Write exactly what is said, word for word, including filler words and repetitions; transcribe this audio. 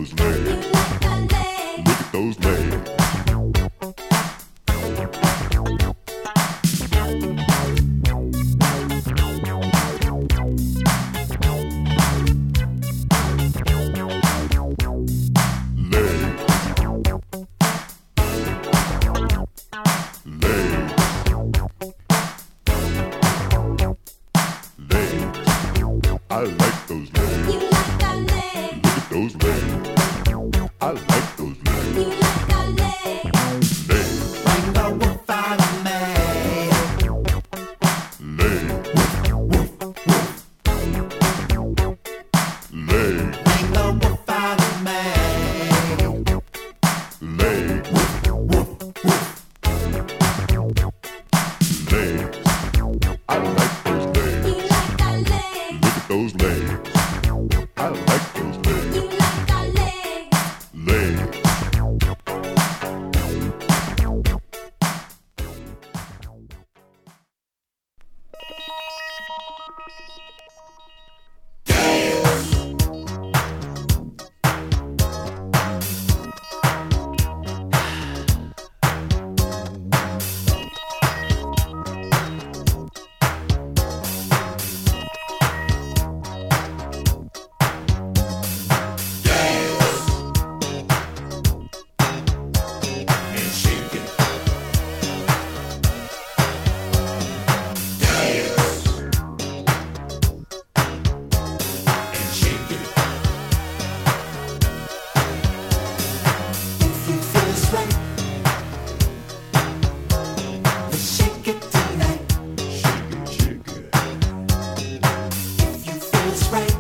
those legs. Look at those legs. I like those legs. You like our legs. Look at those legs. I like those legs. You like our legs. Legs. Bring the wolf out of me. Legs. Woof, woof, woof. Legs. Bring the wolf out of me. Legs. Woof, woof, woof. Legs. I like those legs. You like our legs. Look at those legs. I like those legs. You like our legs. Legs. Right.